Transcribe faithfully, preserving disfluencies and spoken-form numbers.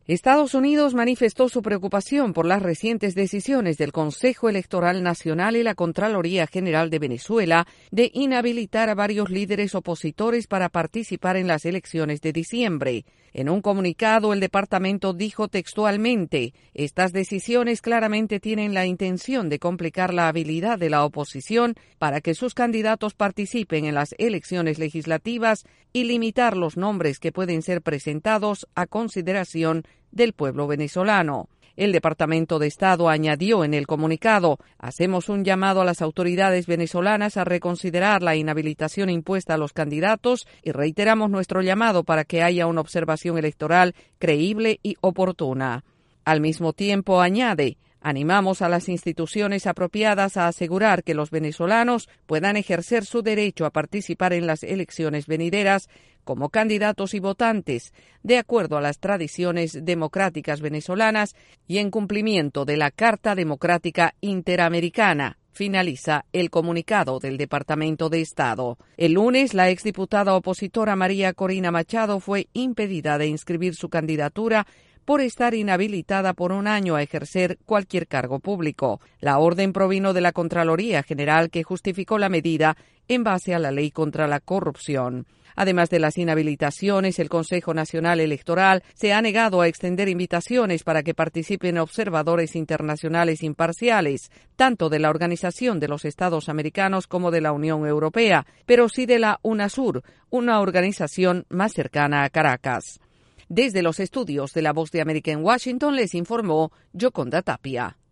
Estados Unidos manifestó su preocupación por las recientes decisiones del Consejo Electoral Nacional y la Contraloría General de Venezuela de inhabilitar a varios líderes opositores para participar en las elecciones de diciembre. En un comunicado, el departamento dijo textualmente: estas decisiones claramente tienen la intención de complicar la habilidad de la oposición para que sus candidatos participen en las elecciones legislativas y limitar los nombres que pueden ser presentados a consideración del pueblo venezolano. El Departamento de Estado añadió en el comunicado: hacemos un llamado a las autoridades venezolanas a reconsiderar la inhabilitación impuesta a los candidatos y reiteramos nuestro llamado para que haya una observación electoral creíble y oportuna. Al mismo tiempo, añade: animamos a las instituciones apropiadas a asegurar que los venezolanos puedan ejercer su derecho a participar en las elecciones venideras como candidatos y votantes, de acuerdo a las tradiciones democráticas venezolanas y en cumplimiento de la Carta Democrática Interamericana. Finaliza el comunicado del Departamento de Estado. El lunes, la exdiputada opositora María Corina Machado fue impedida de inscribir su candidatura por estar inhabilitada por un año a ejercer cualquier cargo público. La orden provino de la Contraloría General, que justificó la medida en base a la ley contra la corrupción. Además de las inhabilitaciones, el Consejo Nacional Electoral se ha negado a extender invitaciones para que participen observadores internacionales imparciales, tanto de la Organización de los Estados Americanos como de la Unión Europea, pero sí de la UNASUR, una organización más cercana a Caracas. Desde los estudios de La Voz de América en Washington les informó Yoconda Tapia.